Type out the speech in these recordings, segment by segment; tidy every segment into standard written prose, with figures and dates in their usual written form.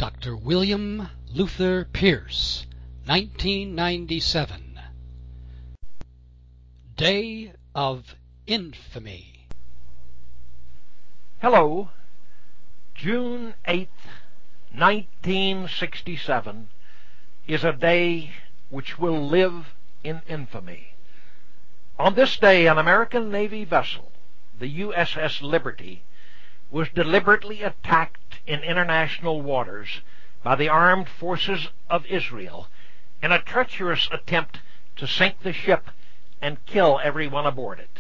Dr. William Luther Pierce, 1997. Day of Infamy. Hello. June 8th, 1967 is a day which will live in infamy. On this day, an American Navy vessel, the USS Liberty, was deliberately attacked in international waters by the armed forces of Israel in a treacherous attempt to sink the ship and kill everyone aboard it.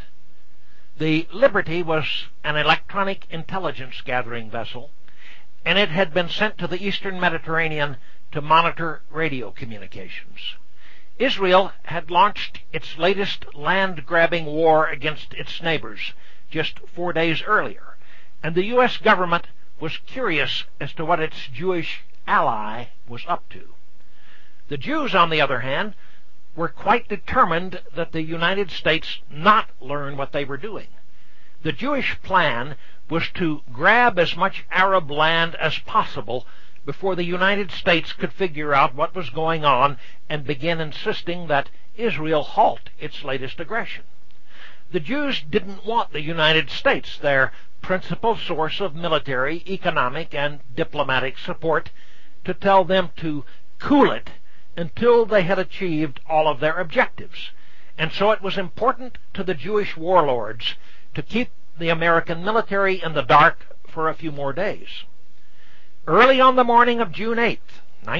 The Liberty was an electronic intelligence gathering vessel, and it had been sent to the eastern Mediterranean to monitor radio communications. Israel had launched its latest land-grabbing war against its neighbors just 4 days earlier, and the U.S. government was curious as to what its Jewish ally was up to. The Jews, on the other hand, were quite determined that the United States not learn what they were doing. The Jewish plan was to grab as much Arab land as possible before the United States could figure out what was going on and begin insisting that Israel halt its latest aggression. The Jews didn't want the United States, their principal source of military, economic, and diplomatic support, to tell them to cool it until they had achieved all of their objectives. And so it was important to the Jewish warlords to keep the American military in the dark for a few more days. Early on the morning of June 8th,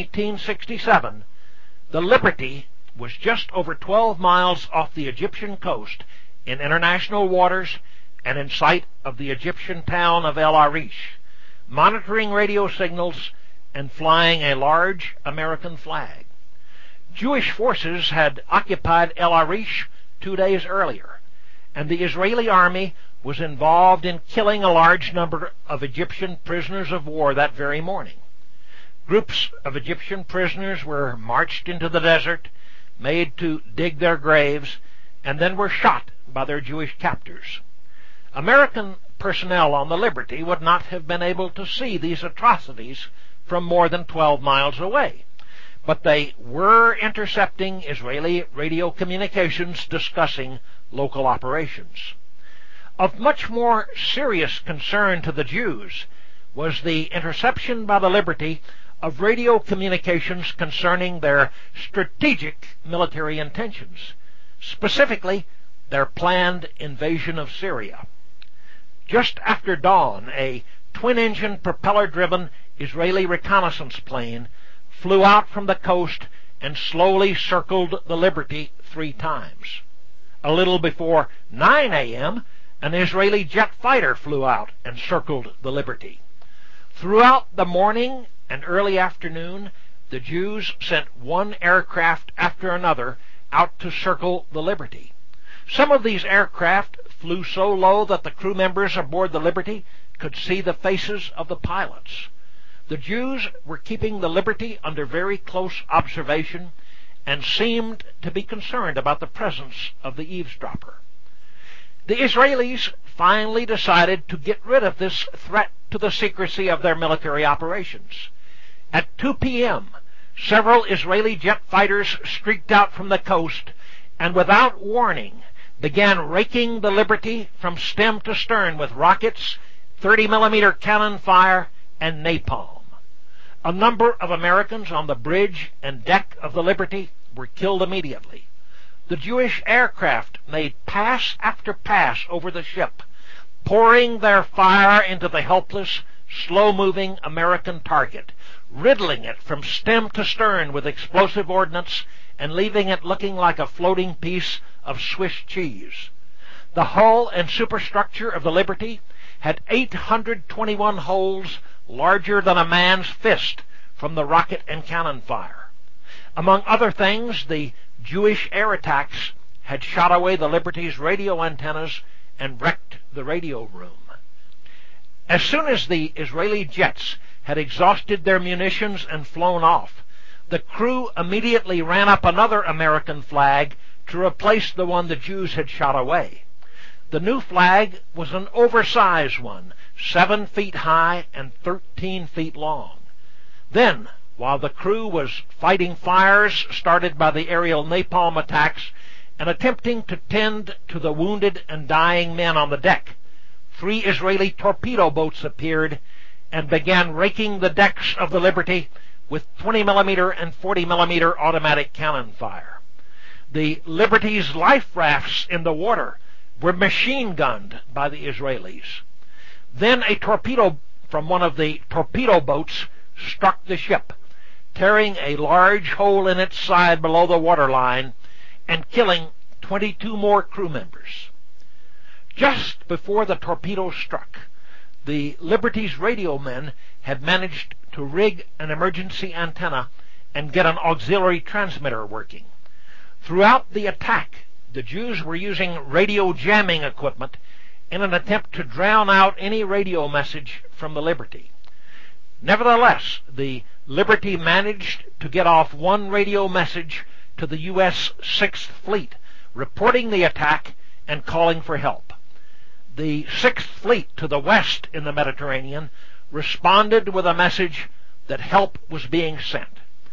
1967, the Liberty was just over 12 miles off the Egyptian coast in international waters and in sight of the Egyptian town of El Arish, monitoring radio signals and flying a large American flag. Jewish forces had occupied El Arish 2 days earlier, and the Israeli army was involved in killing a large number of Egyptian prisoners of war that very morning. Groups of Egyptian prisoners were marched into the desert, made to dig their graves, and then were shot by their Jewish captors. American personnel on the Liberty would not have been able to see these atrocities from more than 12 miles away, but they were intercepting Israeli radio communications discussing local operations. Of much more serious concern to the Jews was the interception by the Liberty of radio communications concerning their strategic military intentions, specifically their planned invasion of Syria. Just after dawn, a twin-engine, propeller-driven Israeli reconnaissance plane flew out from the coast and slowly circled the Liberty 3 times. A little before 9 a.m., an Israeli jet fighter flew out and circled the Liberty. Throughout the morning and early afternoon, the Jews sent one aircraft after another out to circle the Liberty. Some of these aircraft flew so low that the crew members aboard the Liberty could see the faces of the pilots. The Jews were keeping the Liberty under very close observation and seemed to be concerned about the presence of the eavesdropper. The Israelis finally decided to get rid of this threat to the secrecy of their military operations. At 2 p.m., several Israeli jet fighters streaked out from the coast and without warning began raking the Liberty from stem to stern with rockets, 30-millimeter cannon fire, and napalm. A number of Americans on the bridge and deck of the Liberty were killed immediately. The Jewish aircraft made pass after pass over the ship, pouring their fire into the helpless, slow-moving American target, riddling it from stem to stern with explosive ordnance and leaving it looking like a floating piece of Swiss cheese. The hull and superstructure of the Liberty had 821 holes larger than a man's fist from the rocket and cannon fire. Among other things, the Jewish air attacks had shot away the Liberty's radio antennas and wrecked the radio room. As soon as the Israeli jets had exhausted their munitions and flown off, the crew immediately ran up another American flag to replace the one the Jews had shot away. The new flag was an oversized one, 7 feet high and 13 feet long. Then, while the crew was fighting fires started by the aerial napalm attacks and attempting to tend to the wounded and dying men on the deck, 3 Israeli torpedo boats appeared and began raking the decks of the Liberty with 20-millimeter and 40-millimeter automatic cannon fire. The Liberty's life rafts in the water were machine-gunned by the Israelis. Then a torpedo from one of the torpedo boats struck the ship, tearing a large hole in its side below the waterline and killing 22 more crew members. Just before the torpedo struck, the Liberty's radio men had managed to rig an emergency antenna and get an auxiliary transmitter working. Throughout the attack, the Jews were using radio jamming equipment in an attempt to drown out any radio message from the Liberty. Nevertheless, the Liberty managed to get off one radio message to the U.S. 6th Fleet, reporting the attack and calling for help. The 6th Fleet to the west in the Mediterranean responded with a message that help was being sent.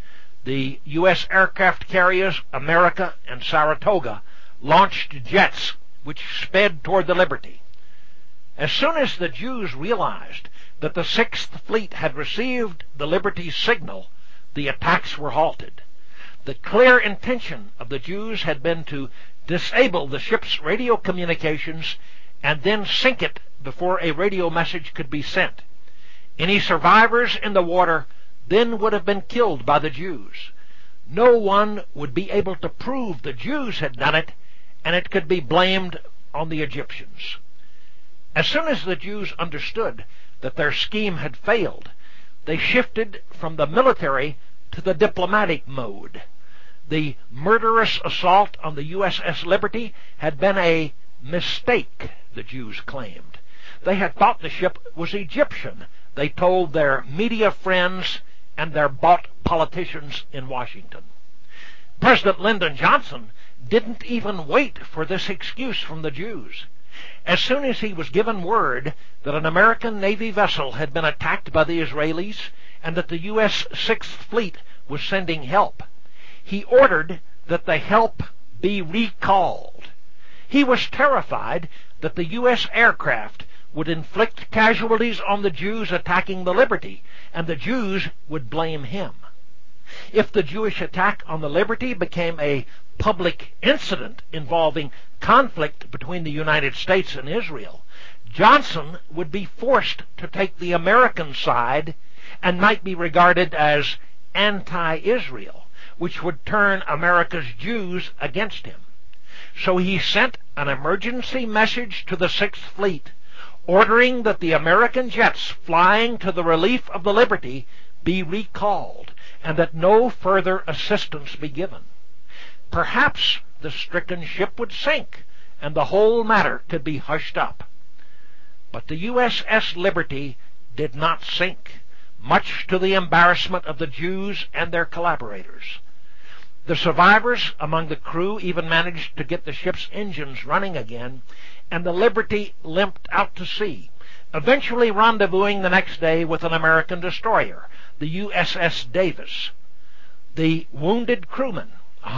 The U.S. aircraft carriers America and Saratoga launched jets which sped toward the Liberty. As soon as the Jews realized that the 6th Fleet had received the Liberty's signal, the attacks were halted. The clear intention of the Jews had been to disable the ship's radio communications and then sink it before a radio message could be sent. Any survivors in the water then would have been killed by the Jews. No one would be able to prove the Jews had done it, and it could be blamed on the Egyptians. As soon as the Jews understood that their scheme had failed, they shifted from the military to the diplomatic mode. The murderous assault on the USS Liberty had been a mistake, the Jews claimed. They had thought the ship was Egyptian, they told their media friends and their bought politicians in Washington. President Lyndon Johnson didn't even wait for this excuse from the Jews. As soon as he was given word that an American Navy vessel had been attacked by the Israelis and that the U.S. 6th Fleet was sending help, he ordered that the help be recalled. He was terrified that the U.S. aircraft would inflict casualties on the Jews attacking the Liberty, and the Jews would blame him. If the Jewish attack on the Liberty became a public incident involving conflict between the United States and Israel, Johnson would be forced to take the American side and might be regarded as anti-Israel, which would turn America's Jews against him. So he sent an emergency message to the 6th Fleet ordering that the American jets flying to the relief of the Liberty be recalled and that no further assistance be given. Perhaps the stricken ship would sink and the whole matter could be hushed up. But the USS Liberty did not sink, much to the embarrassment of the Jews and their collaborators. The survivors among the crew even managed to get the ship's engines running again, and the Liberty limped out to sea, eventually rendezvousing the next day with an American destroyer, the USS Davis. The wounded crewmen,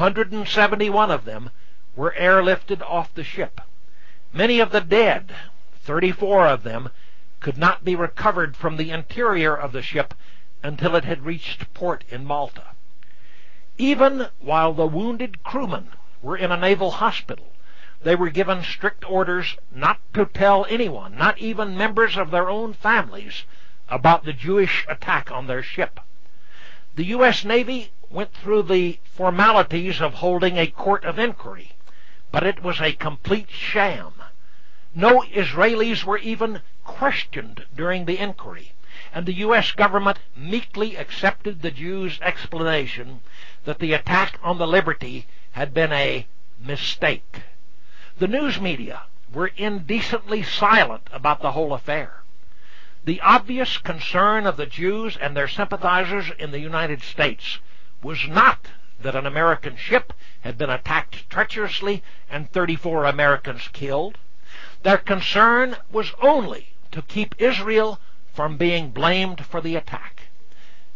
171 of them, were airlifted off the ship. Many of the dead, 34 of them, could not be recovered from the interior of the ship until it had reached port in Malta. Even while the wounded crewmen were in a naval hospital, they were given strict orders not to tell anyone, not even members of their own families, about the Jewish attack on their ship. The U.S. Navy went through the formalities of holding a court of inquiry, but it was a complete sham. No Israelis were even questioned during the inquiry, and the U.S. government meekly accepted the Jews' explanation that the attack on the Liberty had been a mistake. The news media were indecently silent about the whole affair. The obvious concern of the Jews and their sympathizers in the United States was not that an American ship had been attacked treacherously and 34 Americans killed. Their concern was only to keep Israel from being blamed for the attack.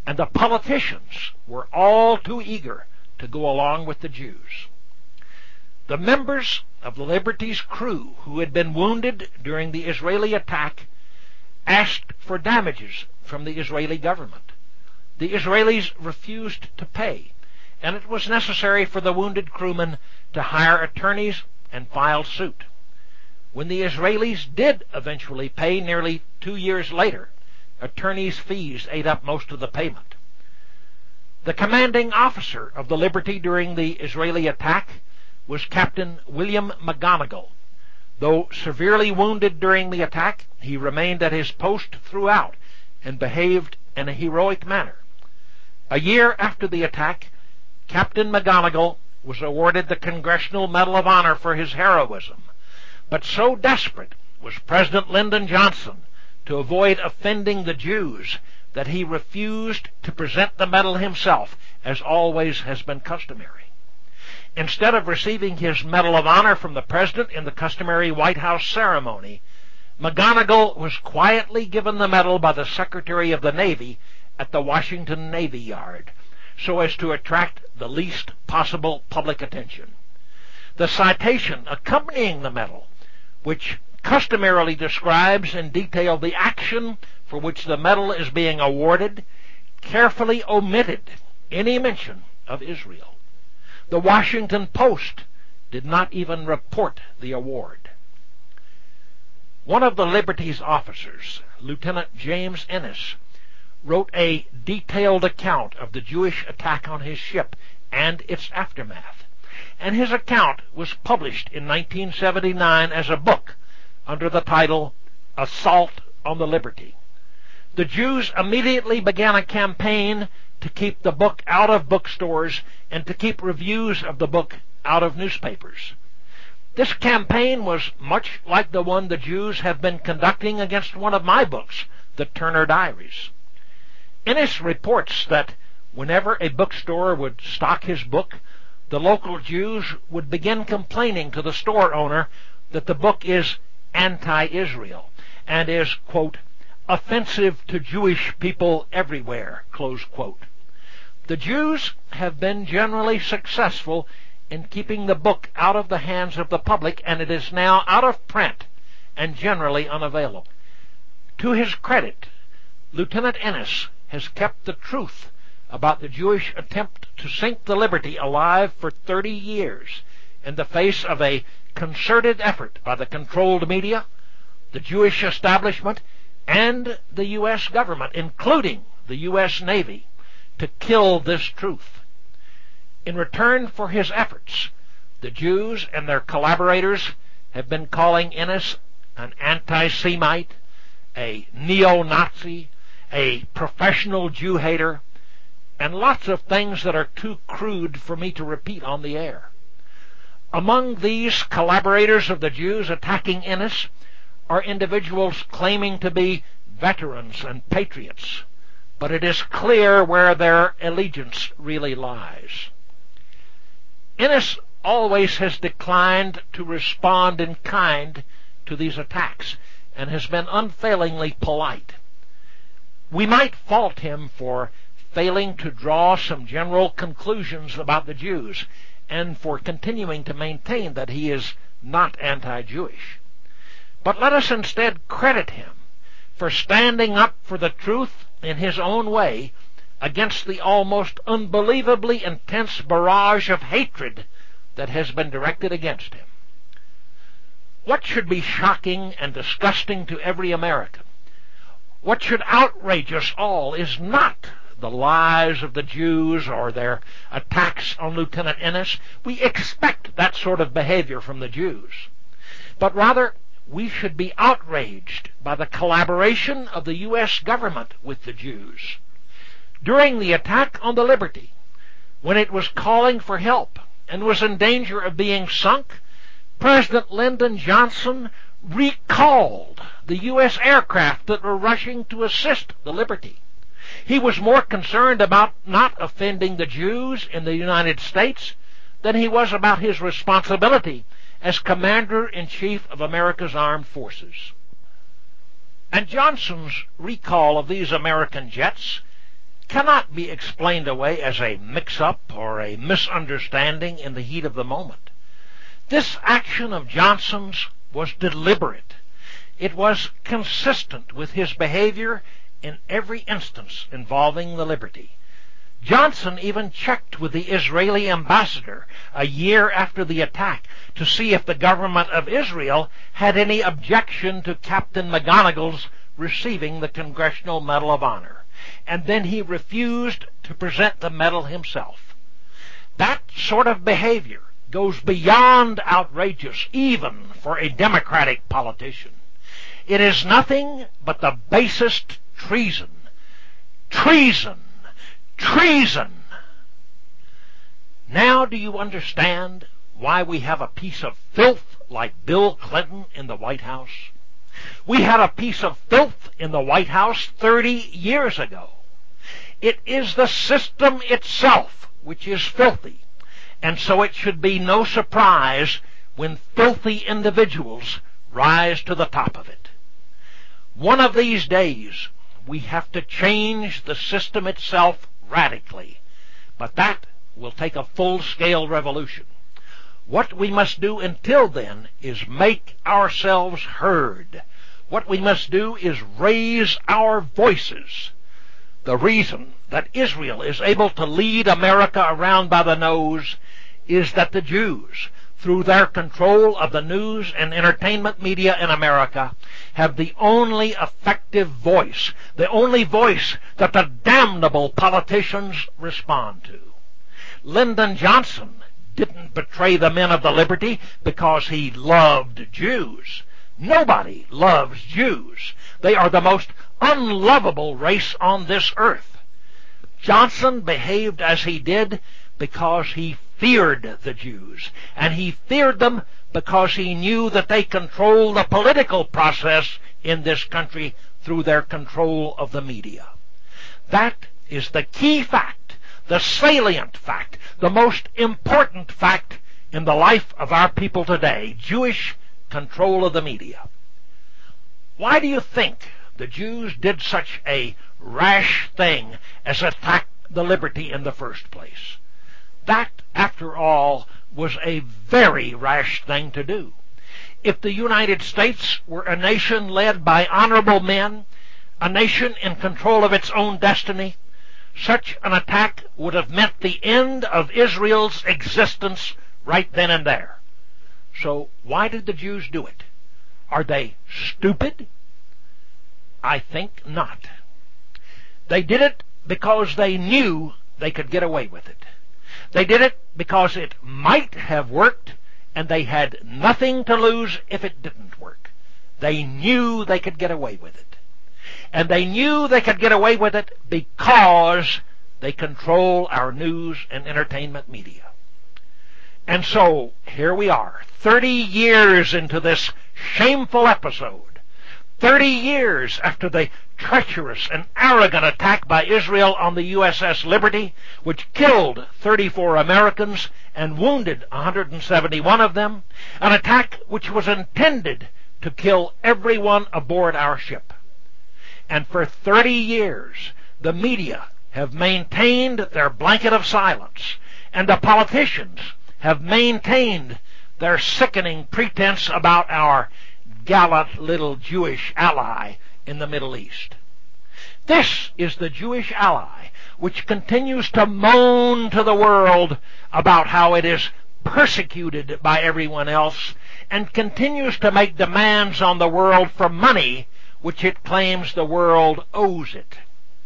and the politicians were all too eager to go along with the Jews. The members of the Liberty's crew who had been wounded during the Israeli attack asked for damages from the Israeli government. The Israelis refused to pay, and it was necessary for the wounded crewmen to hire attorneys and file suit. When the Israelis did eventually pay nearly 2 years later, attorneys' fees ate up most of the payment. The commanding officer of the Liberty during the Israeli attack was Captain William McGonigal. Though severely wounded during the attack, he remained at his post throughout and behaved in a heroic manner. A year after the attack, Captain McGonigal was awarded the Congressional Medal of Honor for his heroism, but so desperate was President Lyndon Johnson to avoid offending the Jews that he refused to present the medal himself, as always has been customary. Instead of receiving his Medal of Honor from the President in the customary White House ceremony, McGonigal was quietly given the medal by the Secretary of the Navy at the Washington Navy Yard, so as to attract the least possible public attention. The citation accompanying the medal, which customarily describes in detail the action for which the medal is being awarded, carefully omitted any mention of Israel. The Washington Post did not even report the award. One of the Liberty's officers, Lieutenant James Ennis, wrote a detailed account of the Jewish attack on his ship and its aftermath, and his account was published in 1979 as a book under the title Assault on the Liberty. The Jews immediately began a campaign to keep the book out of bookstores and to keep reviews of the book out of newspapers. This campaign was much like the one the Jews have been conducting against one of my books, the Turner Diaries. Ennis reports that whenever a bookstore would stock his book, the local Jews would begin complaining to the store owner that the book is anti-Israel and is, quote, offensive to Jewish people everywhere, close quote. The Jews have been generally successful in keeping the book out of the hands of the public, and it is now out of print and generally unavailable. To his credit, Lieutenant Ennis has kept the truth about the Jewish attempt to sink the Liberty alive for 30 years in the face of a concerted effort by the controlled media, the Jewish establishment, and the U.S. government, including the U.S. Navy, to kill this truth. In return for his efforts, the Jews and their collaborators have been calling Ennis an anti-Semite, a neo-Nazi, a professional Jew-hater, and lots of things that are too crude for me to repeat on the air. Among these collaborators of the Jews attacking Ennis are individuals claiming to be veterans and patriots, but it is clear where their allegiance really lies. Ennis always has declined to respond in kind to these attacks and has been unfailingly polite. We might fault him for failing to draw some general conclusions about the Jews and for continuing to maintain that he is not anti-Jewish. But let us instead credit him for standing up for the truth in his own way against the almost unbelievably intense barrage of hatred that has been directed against him. What should be shocking and disgusting to every American, what should outrage us all, is not the lies of the Jews or their attacks on Lieutenant Ennis. We expect that sort of behavior from the Jews. But rather, we should be outraged by the collaboration of the U.S. government with the Jews. During the attack on the Liberty, when it was calling for help and was in danger of being sunk, President Lyndon Johnson recalled the U.S. aircraft that were rushing to assist the Liberty. He was more concerned about not offending the Jews in the United States than he was about his responsibility as Commander-in-Chief of America's Armed Forces. And Johnson's recall of these American jets cannot be explained away as a mix-up or a misunderstanding in the heat of the moment. This action of Johnson's was deliberate. It was consistent with his behavior in every instance involving the Liberty. Johnson even checked with the Israeli ambassador a year after the attack to see if the government of Israel had any objection to Captain McGonigal's receiving the Congressional Medal of Honor, and then he refused to present the medal himself. That sort of behavior goes beyond outrageous even for a Democratic politician. It is nothing but the basest treason. Treason! Treason! Now do you understand why we have a piece of filth like Bill Clinton in the White House? We had a piece of filth in the White House 30 years ago. It is the system itself which is filthy, and so it should be no surprise when filthy individuals rise to the top of it. One of these days, we have to change the system itself radically, but that will take a full-scale revolution. What we must do until then is make ourselves heard. What we must do is raise our voices. The reason that Israel is able to lead America around by the nose is that the Jews, through their control of the news and entertainment media in America, have the only effective voice, the only voice that the damnable politicians respond to. Lyndon Johnson didn't betray the men of the Liberty because he loved Jews. Nobody loves Jews. They are the most unlovable race on this earth. Johnson behaved as he did because he feared the Jews, and he feared them because he knew that they control the political process in this country through their control of the media. That is the key fact, the salient fact, the most important fact in the life of our people today, Jewish control of the media. Why do you think the Jews did such a rash thing as attack the Liberty in the first place? That, after all, was a very rash thing to do. If the United States were a nation led by honorable men, a nation in control of its own destiny, such an attack would have meant the end of Israel's existence right then and there. So why did the Jews do it? Are they stupid? I think not. They did it because they knew they could get away with it. They did it because it might have worked, and they had nothing to lose if it didn't work. They knew they could get away with it. And they knew they could get away with it because they control our news and entertainment media. And so, here we are, 30 years into this shameful episode, 30 years after the treacherous and arrogant attack by Israel on the USS Liberty, which killed 34 Americans and wounded 171 of them, an attack which was intended to kill everyone aboard our ship. And for 30 years, the media have maintained their blanket of silence, and the politicians have maintained their sickening pretense about our gallant little Jewish ally in the Middle East. This is the Jewish ally which continues to moan to the world about how it is persecuted by everyone else and continues to make demands on the world for money which it claims the world owes it.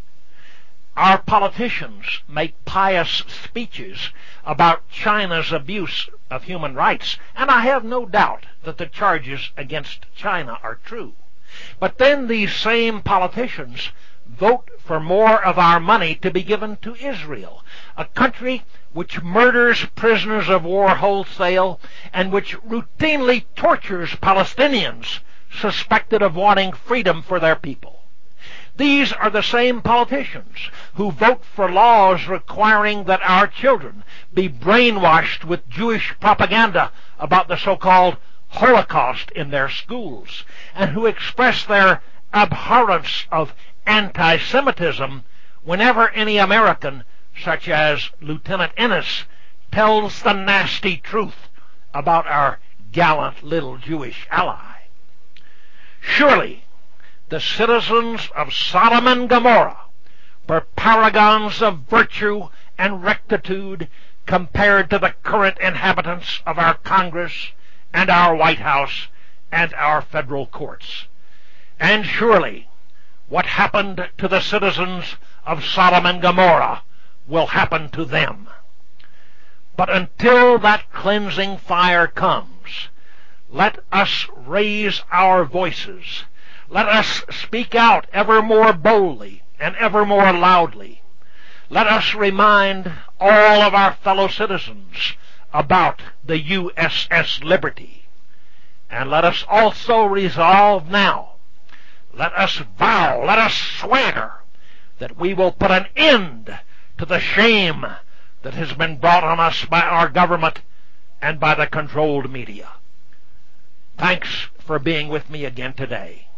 Our politicians make pious speeches about China's abuse of human rights, and I have no doubt that the charges against China are true. But then these same politicians vote for more of our money to be given to Israel, a country which murders prisoners of war wholesale and which routinely tortures Palestinians suspected of wanting freedom for their people. These are the same politicians who vote for laws requiring that our children be brainwashed with Jewish propaganda about the so-called Holocaust in their schools, and who express their abhorrence of anti-Semitism whenever any American, such as Lieutenant Ennis, tells the nasty truth about our gallant little Jewish ally. Surely the citizens of Sodom and Gomorrah were paragons of virtue and rectitude compared to the current inhabitants of our Congress and our White House and our federal courts. And surely what happened to the citizens of Sodom and Gomorrah will happen to them. But until that cleansing fire comes, let us raise our voices. Let us speak out ever more boldly and ever more loudly. Let us remind all of our fellow citizens about the USS Liberty. And let us also resolve now, let us vow, let us swear that we will put an end to the shame that has been brought on us by our government and by the controlled media. Thanks for being with me again today.